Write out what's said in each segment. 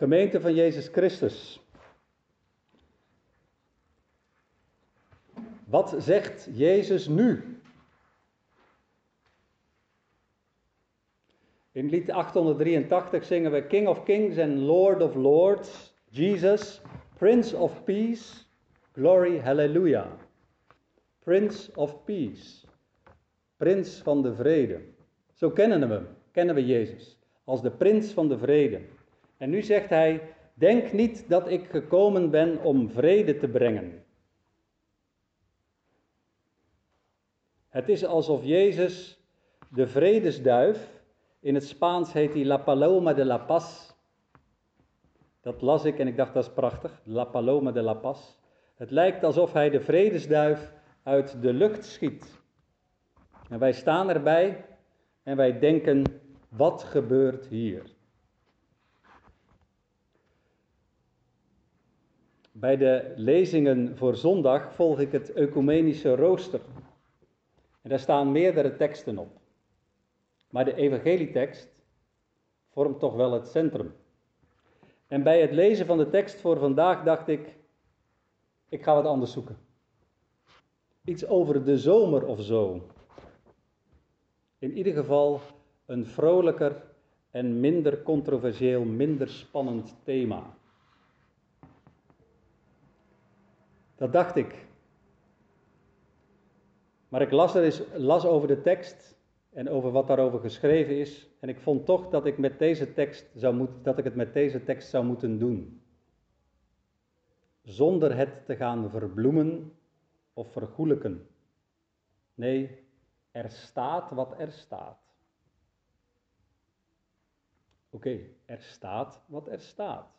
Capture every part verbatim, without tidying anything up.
Gemeente van Jezus Christus. Wat zegt Jezus nu? In lied achthonderddrieëntachtig zingen we King of Kings and Lord of Lords, Jesus, Prince of Peace, Glory, Hallelujah. Prince of Peace, Prins van de Vrede. Zo kennen we hem, kennen we Jezus, als de Prins van de Vrede. En nu zegt hij, denk niet dat ik gekomen ben om vrede te brengen. Het is alsof Jezus de vredesduif, in het Spaans heet hij La Paloma de la Paz. Dat las ik en ik dacht dat is prachtig, La Paloma de la Paz. Het lijkt alsof hij de vredesduif uit de lucht schiet. En wij staan erbij en wij denken, wat gebeurt hier? Bij de lezingen voor zondag volg ik het ecumenische rooster. En daar staan meerdere teksten op. Maar de evangelietekst vormt toch wel het centrum. En bij het lezen van de tekst voor vandaag dacht ik, ik ga wat anders zoeken. Iets over de zomer of zo. In ieder geval een vrolijker en minder controversieel, minder spannend thema. Dat dacht ik. Maar ik las, er eens, las over de tekst en over wat daarover geschreven is. En ik vond toch dat ik, met deze tekst zou moet, dat ik het met deze tekst zou moeten doen. Zonder het te gaan verbloemen of vergoelijken. Nee, er staat wat er staat. Oké, okay, er staat wat er staat.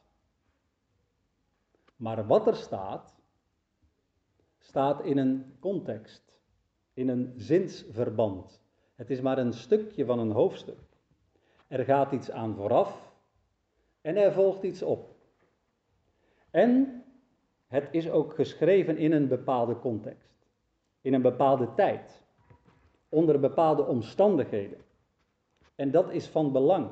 Maar wat er staat, staat in een context, in een zinsverband. Het is maar een stukje van een hoofdstuk. Er gaat iets aan vooraf en er volgt iets op. En het is ook geschreven in een bepaalde context, in een bepaalde tijd, onder bepaalde omstandigheden. En dat is van belang.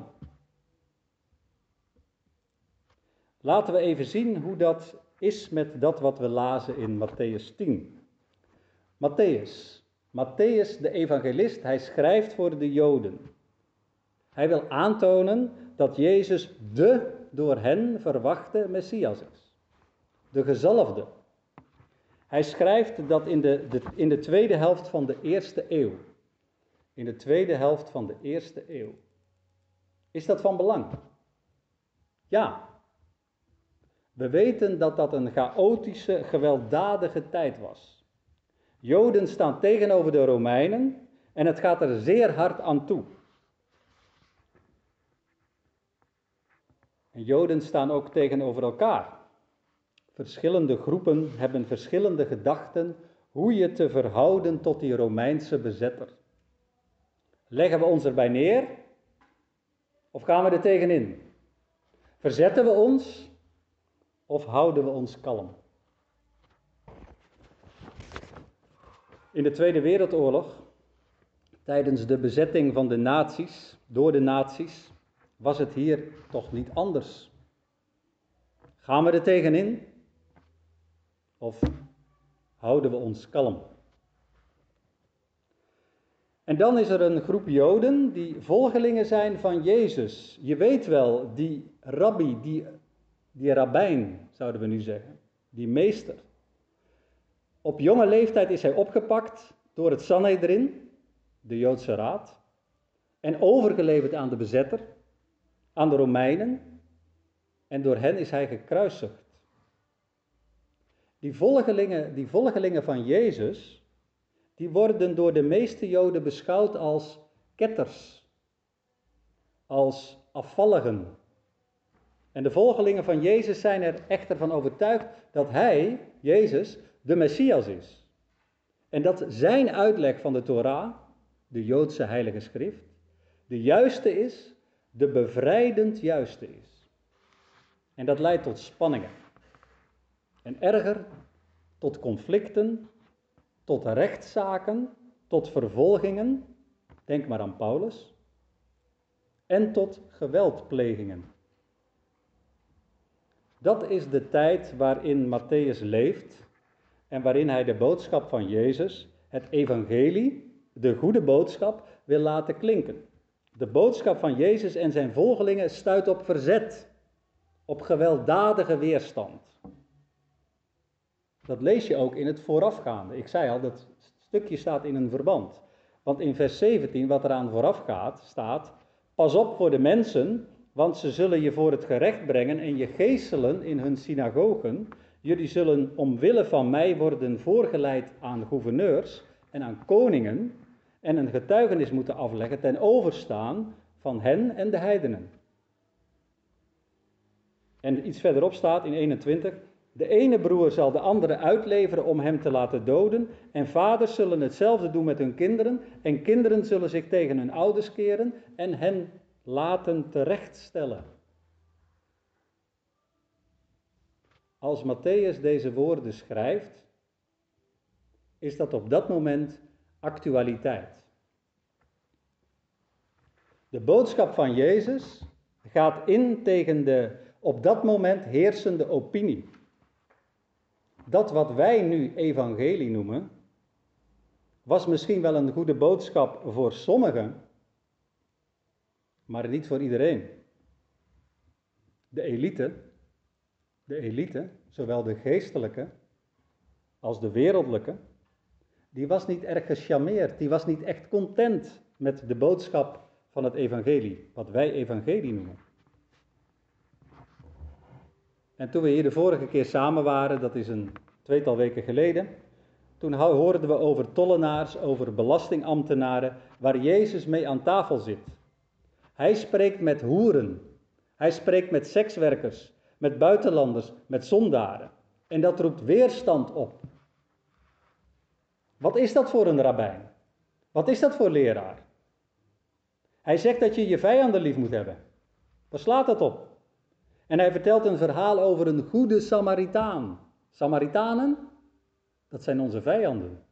Laten we even zien hoe dat is met dat wat we lazen in Mattheüs tien. Matthäus, Matthäus de evangelist, hij schrijft voor de Joden. Hij wil aantonen dat Jezus de door hen verwachte Messias is. De gezalfde. Hij schrijft dat in de, de, in de tweede helft van de eerste eeuw. In de tweede helft van de eerste eeuw. Is dat van belang? Ja. We weten dat dat een chaotische, gewelddadige tijd was. Joden staan tegenover de Romeinen en het gaat er zeer hard aan toe. En Joden staan ook tegenover elkaar. Verschillende groepen hebben verschillende gedachten hoe je te verhouden tot die Romeinse bezetter. Leggen we ons erbij neer of gaan we er tegenin? Verzetten we ons of houden we ons kalm? In de Tweede Wereldoorlog, tijdens de bezetting van de naties, door de naties, was het hier toch niet anders. Gaan we er tegenin? Of houden we ons kalm? En dan is er een groep Joden die volgelingen zijn van Jezus. Je weet wel, die rabbi, die, die rabbijn, zouden we nu zeggen, die meester. Op jonge leeftijd is hij opgepakt door het Sanhedrin, de Joodse raad, en overgeleverd aan de bezetter, aan de Romeinen, en door hen is hij gekruisigd. Die volgelingen, die volgelingen van Jezus, die worden door de meeste Joden beschouwd als ketters, als afvalligen. En de volgelingen van Jezus zijn er echter van overtuigd dat hij, Jezus, de Messias is. En dat zijn uitleg van de Torah, de Joodse heilige schrift, de juiste is, de bevrijdend juiste is. En dat leidt tot spanningen. En erger, tot conflicten, tot rechtszaken, tot vervolgingen, denk maar aan Paulus, en tot geweldplegingen. Dat is de tijd waarin Mattheüs leeft en waarin hij de boodschap van Jezus, het evangelie, de goede boodschap, wil laten klinken. De boodschap van Jezus en zijn volgelingen stuit op verzet, op gewelddadige weerstand. Dat lees je ook in het voorafgaande. Ik zei al, dat stukje staat in een verband. Want in vers zeventien, wat eraan vooraf gaat, staat: pas op voor de mensen, want ze zullen je voor het gerecht brengen en je geeselen in hun synagogen. Jullie zullen omwille van mij worden voorgeleid aan gouverneurs en aan koningen en een getuigenis moeten afleggen ten overstaan van hen en de heidenen. En iets verderop staat in eenentwintig: de ene broer zal de andere uitleveren om hem te laten doden, en vaders zullen hetzelfde doen met hun kinderen, en kinderen zullen zich tegen hun ouders keren en hen laten terechtstellen. Als Mattheüs deze woorden schrijft, is dat op dat moment actualiteit. De boodschap van Jezus gaat in tegen de op dat moment heersende opinie. Dat wat wij nu evangelie noemen, was misschien wel een goede boodschap voor sommigen, maar niet voor iedereen. De elite, de elite, zowel de geestelijke als de wereldlijke, die was niet erg gecharmeerd, die was niet echt content met de boodschap van het evangelie, wat wij evangelie noemen. En toen we hier de vorige keer samen waren, dat is een tweetal weken geleden, toen hoorden we over tollenaars, over belastingambtenaren, waar Jezus mee aan tafel zit. Hij spreekt met hoeren, hij spreekt met sekswerkers, met buitenlanders, met zondaren. En dat roept weerstand op. Wat is dat voor een rabbijn? Wat is dat voor leraar? Hij zegt dat je je vijanden lief moet hebben. Waar slaat dat op? En hij vertelt een verhaal over een goede Samaritaan. Samaritanen, dat zijn onze vijanden.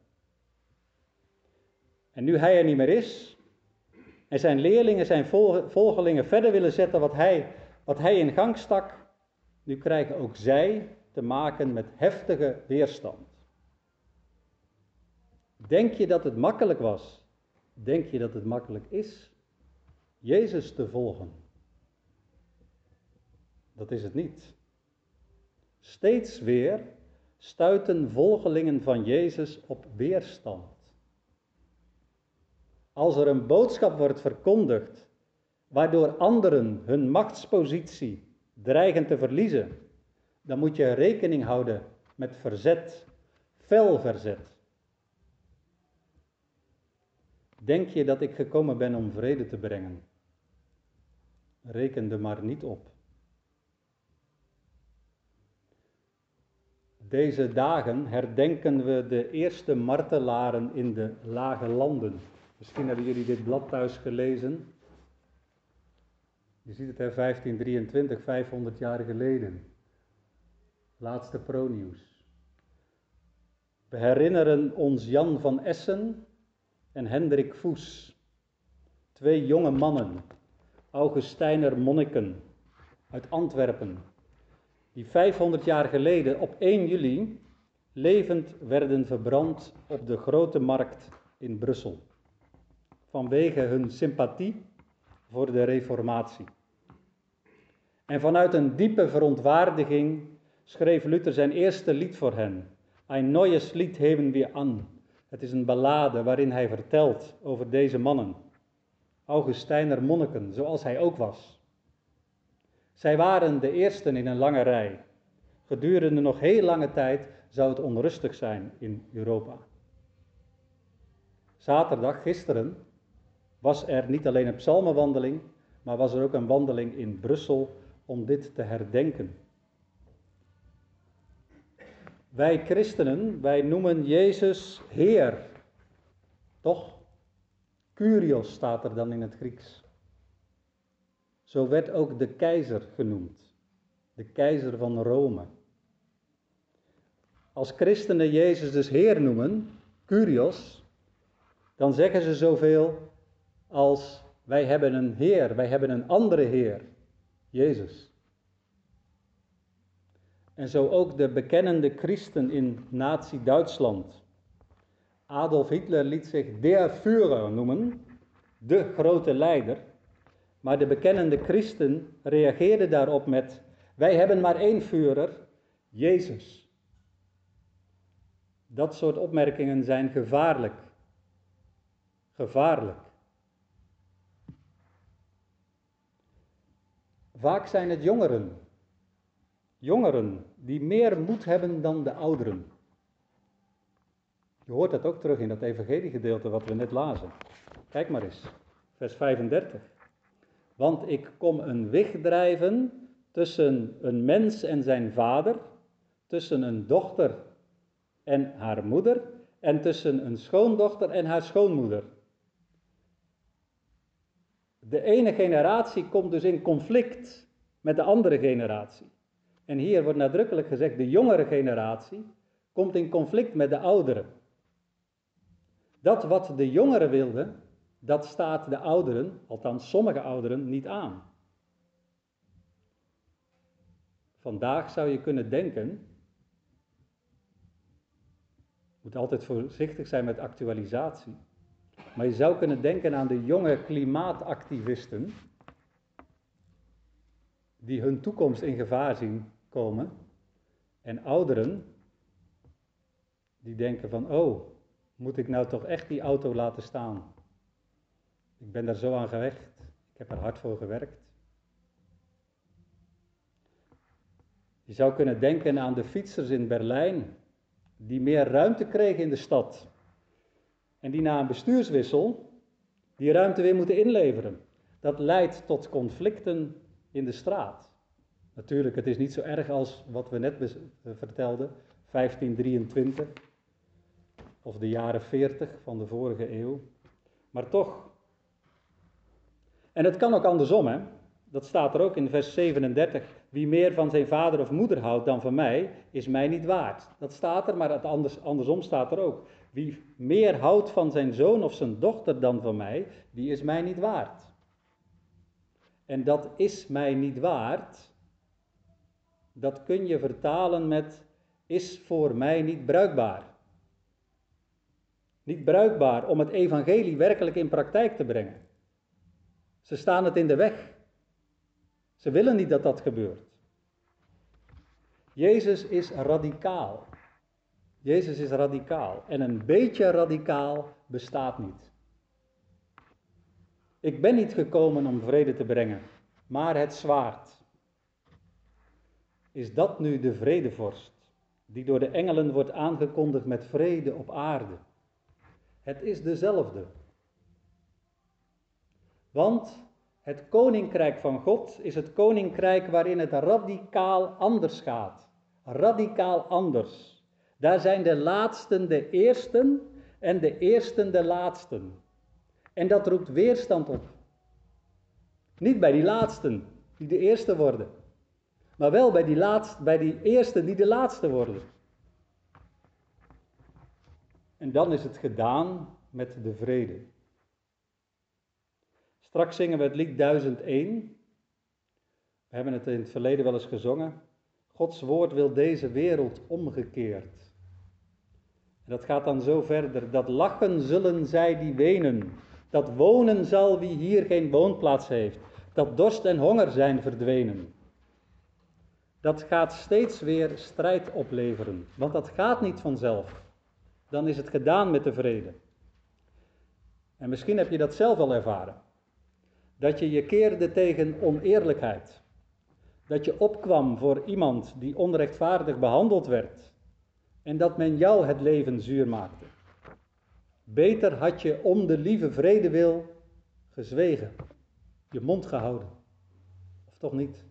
En nu hij er niet meer is, en zijn leerlingen, zijn volgelingen verder willen zetten wat hij, wat hij in gang stak, nu krijgen ook zij te maken met heftige weerstand. Denk je dat het makkelijk was? Denk je dat het makkelijk is Jezus te volgen? Dat is het niet. Steeds weer stuiten volgelingen van Jezus op weerstand. Als er een boodschap wordt verkondigd, waardoor anderen hun machtspositie dreigen te verliezen, dan moet je rekening houden met verzet, fel verzet. Denk je dat ik gekomen ben om vrede te brengen? Reken er maar niet op. Deze dagen herdenken we de eerste martelaren in de lage landen. Misschien hebben jullie dit blad thuis gelezen. Je ziet het, hè, vijftien drieëntwintig, vijfhonderd jaar geleden. Laatste pro-nieuws. We herinneren ons Jan van Essen en Hendrik Voes. Twee jonge mannen, Augustijner monniken uit Antwerpen, die vijfhonderd jaar geleden op één juli levend werden verbrand op de Grote Markt in Brussel. Vanwege hun sympathie voor de Reformatie. En vanuit een diepe verontwaardiging schreef Luther zijn eerste lied voor hen. Ein neues Lied heben wir an. Het is een ballade waarin hij vertelt over deze mannen. Augustijner monniken, zoals hij ook was. Zij waren de eersten in een lange rij. Gedurende nog heel lange tijd zou het onrustig zijn in Europa. Zaterdag, gisteren, was er niet alleen een psalmenwandeling, maar was er ook een wandeling in Brussel om dit te herdenken. Wij christenen, wij noemen Jezus Heer. Toch? Kyrios staat er dan in het Grieks. Zo werd ook de keizer genoemd. De keizer van Rome. Als christenen Jezus dus Heer noemen, Kyrios, dan zeggen ze zoveel als wij hebben een Heer, wij hebben een andere Heer, Jezus. En zo ook de bekennende christen in Nazi-Duitsland. Adolf Hitler liet zich der Führer noemen, de grote leider. Maar de bekennende christen reageerde daarop met: wij hebben maar één Führer, Jezus. Dat soort opmerkingen zijn gevaarlijk. Gevaarlijk. Vaak zijn het jongeren. Jongeren die meer moed hebben dan de ouderen. Je hoort dat ook terug in dat evangeliegedeelte wat we net lazen. Kijk maar eens, vers vijfendertig. Want ik kom een weg drijven tussen een mens en zijn vader, tussen een dochter en haar moeder, en tussen een schoondochter en haar schoonmoeder. De ene generatie komt dus in conflict met de andere generatie. En hier wordt nadrukkelijk gezegd, de jongere generatie komt in conflict met de oudere. Dat wat de jongeren wilden, dat staat de ouderen, althans sommige ouderen, niet aan. Vandaag zou je kunnen denken, je moet altijd voorzichtig zijn met actualisatie, maar je zou kunnen denken aan de jonge klimaatactivisten die hun toekomst in gevaar zien komen en ouderen die denken van, oh, moet ik nou toch echt die auto laten staan? Ik ben daar zo aan gehecht, ik heb er hard voor gewerkt. Je zou kunnen denken aan de fietsers in Berlijn, die meer ruimte kregen in de stad. En die na een bestuurswissel die ruimte weer moeten inleveren. Dat leidt tot conflicten in de straat. Natuurlijk, het is niet zo erg als wat we net vertelden, vijftien drieëntwintig of de jaren veertig van de vorige eeuw. Maar toch. En het kan ook andersom, hè. Dat staat er ook in vers zevenendertig. Wie meer van zijn vader of moeder houdt dan van mij, is mij niet waard. Dat staat er, maar het anders, andersom staat er ook. Wie meer houdt van zijn zoon of zijn dochter dan van mij, die is mij niet waard. En dat is mij niet waard, dat kun je vertalen met is voor mij niet bruikbaar. Niet bruikbaar om het evangelie werkelijk in praktijk te brengen. Ze staan het in de weg. Ze willen niet dat dat gebeurt. Jezus is radicaal. Jezus is radicaal. En een beetje radicaal bestaat niet. Ik ben niet gekomen om vrede te brengen, maar het zwaard. Is dat nu de vredevorst, die door de engelen wordt aangekondigd met vrede op aarde? Het is dezelfde. Want het koninkrijk van God is het koninkrijk waarin het radicaal anders gaat. Radicaal anders. Daar zijn de laatsten de eersten en de eersten de laatsten. En dat roept weerstand op. Niet bij die laatsten die de eerste worden, maar wel bij die, laatst, bij die eersten die de laatste worden. En dan is het gedaan met de vrede. Straks zingen we het lied duizend één. We hebben het in het verleden wel eens gezongen. Gods woord wil deze wereld omgekeerd. En dat gaat dan zo verder. Dat lachen zullen zij die wenen. Dat wonen zal wie hier geen woonplaats heeft. Dat dorst en honger zijn verdwenen. Dat gaat steeds weer strijd opleveren. Want dat gaat niet vanzelf. Dan is het gedaan met de vrede. En misschien heb je dat zelf al ervaren. Dat je je keerde tegen oneerlijkheid. Dat je opkwam voor iemand die onrechtvaardig behandeld werd. En dat men jou het leven zuur maakte. Beter had je om de lieve vrede wil gezwegen. Je mond gehouden. Of toch niet?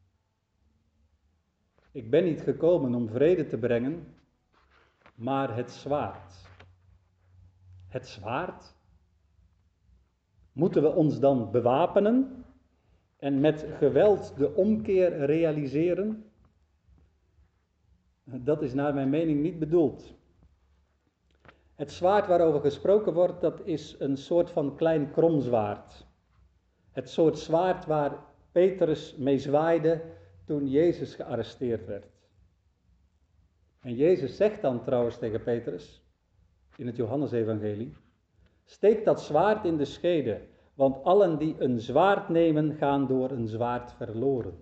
Ik ben niet gekomen om vrede te brengen, maar het zwaard. Het zwaard? Moeten we ons dan bewapenen en met geweld de omkeer realiseren? Dat is naar mijn mening niet bedoeld. Het zwaard waarover gesproken wordt, dat is een soort van klein kromzwaard. Het soort zwaard waar Petrus mee zwaaide toen Jezus gearresteerd werd. En Jezus zegt dan trouwens tegen Petrus, in het Johannesevangelie, steek dat zwaard in de schede, want allen die een zwaard nemen, gaan door een zwaard verloren.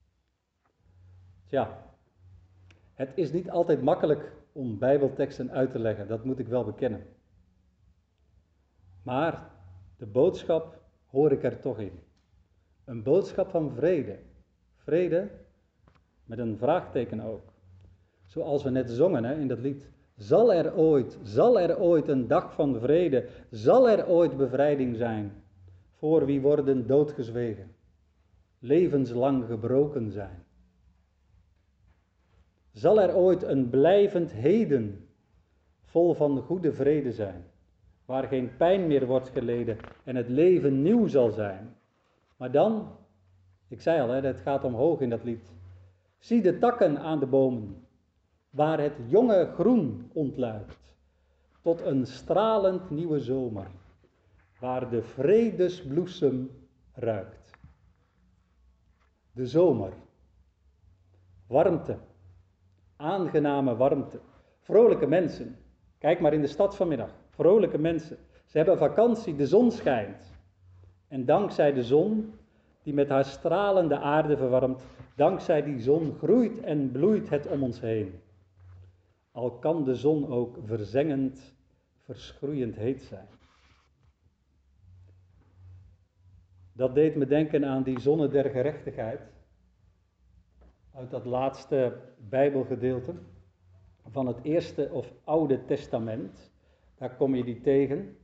Tja, het is niet altijd makkelijk om Bijbelteksten uit te leggen, dat moet ik wel bekennen. Maar de boodschap hoor ik er toch in. Een boodschap van vrede. Vrede met een vraagteken ook. Zoals we net zongen hè, in dat lied. Zal er ooit, zal er ooit een dag van vrede, zal er ooit bevrijding zijn, voor wie worden doodgezwegen, levenslang gebroken zijn? Zal er ooit een blijvend heden, vol van goede vrede zijn, waar geen pijn meer wordt geleden en het leven nieuw zal zijn? Maar dan, ik zei al, hè, het gaat omhoog in dat lied. Zie de takken aan de bomen, waar het jonge groen ontluikt, tot een stralend nieuwe zomer, waar de vredesbloesem ruikt. De zomer. Warmte. Aangename warmte. Vrolijke mensen. Kijk maar in de stad vanmiddag. Vrolijke mensen. Ze hebben vakantie, de zon schijnt. En dankzij de zon, die met haar stralende aarde verwarmt, dankzij die zon groeit en bloeit het om ons heen. Al kan de zon ook verzengend, verschroeiend heet zijn. Dat deed me denken aan die zonne der gerechtigheid. Uit dat laatste Bijbelgedeelte van het Eerste of Oude Testament. Daar kom je die tegen.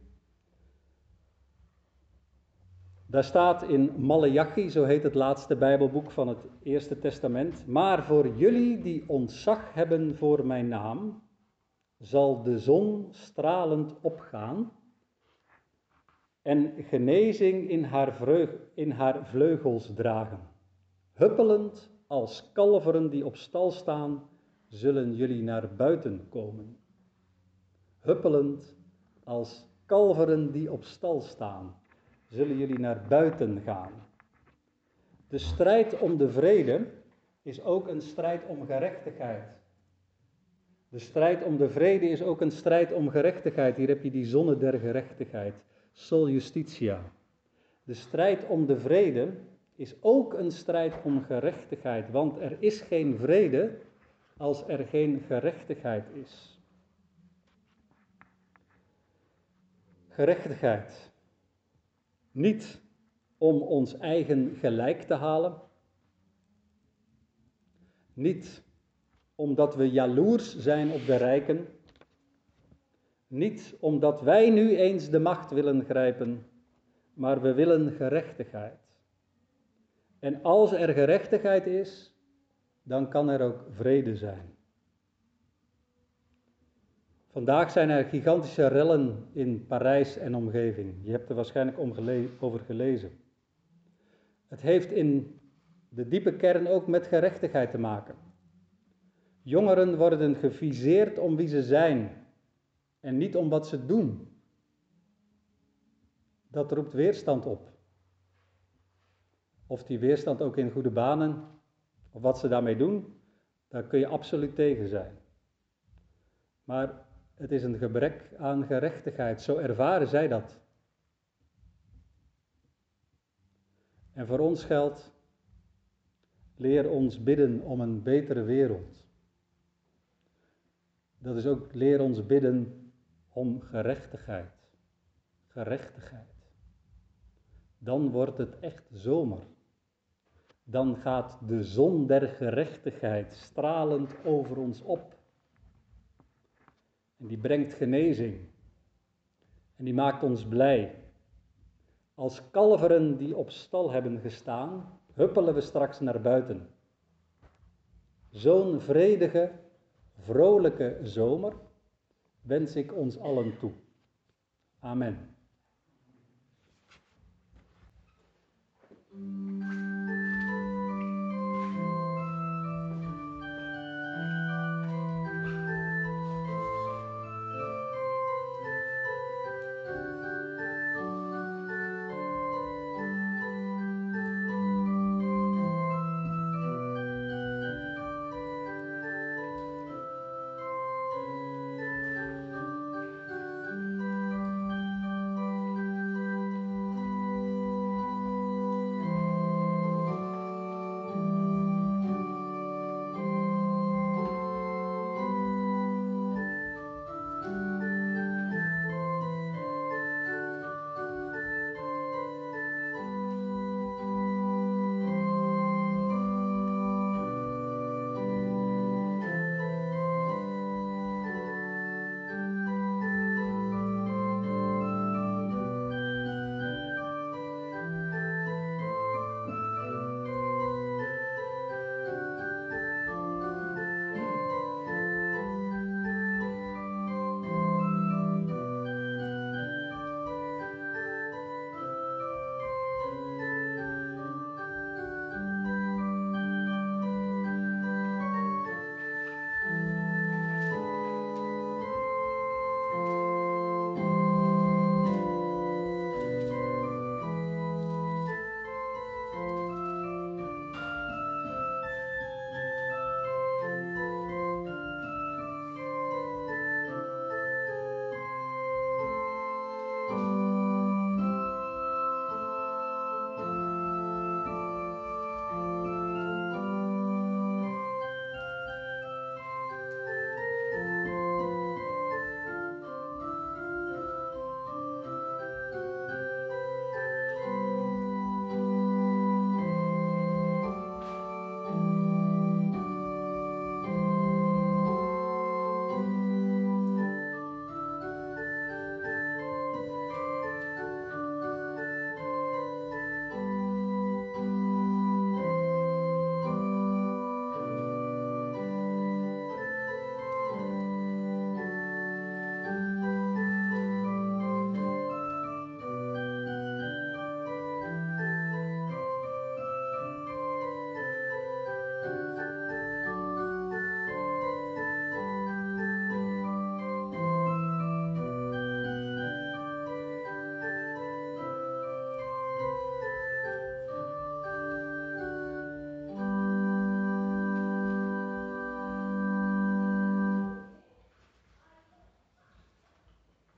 Daar staat in Maleachi, zo heet het laatste Bijbelboek van het Eerste Testament. Maar voor jullie die ontzag hebben voor mijn naam, zal de zon stralend opgaan en genezing in haar, vreug, in haar vleugels dragen. Huppelend als kalveren die op stal staan, zullen jullie naar buiten komen. Huppelend als kalveren die op stal staan, zullen jullie naar buiten gaan. De strijd om de vrede is ook een strijd om gerechtigheid. De strijd om de vrede is ook een strijd om gerechtigheid. Hier heb je die zonne der gerechtigheid, sol justitia. De strijd om de vrede is ook een strijd om gerechtigheid, want er is geen vrede als er geen gerechtigheid is. Gerechtigheid. Niet om ons eigen gelijk te halen. Niet omdat we jaloers zijn op de rijken. Niet omdat wij nu eens de macht willen grijpen, maar we willen gerechtigheid. En als er gerechtigheid is, dan kan er ook vrede zijn. Vandaag zijn er gigantische rellen in Parijs en omgeving. Je hebt er waarschijnlijk over gelezen. Het heeft in de diepe kern ook met gerechtigheid te maken. Jongeren worden geviseerd om wie ze zijn en niet om wat ze doen. Dat roept weerstand op. Of die weerstand ook in goede banen, of wat ze daarmee doen, daar kun je absoluut tegen zijn. Maar het is een gebrek aan gerechtigheid, zo ervaren zij dat. En voor ons geldt, leer ons bidden om een betere wereld. Dat is ook, leer ons bidden om gerechtigheid. Gerechtigheid. Dan wordt het echt zomer. Dan gaat de zon der gerechtigheid stralend over ons op. En die brengt genezing. En die maakt ons blij. Als kalveren die op stal hebben gestaan, huppelen we straks naar buiten. Zo'n vredige, vrolijke zomer wens ik ons allen toe. Amen.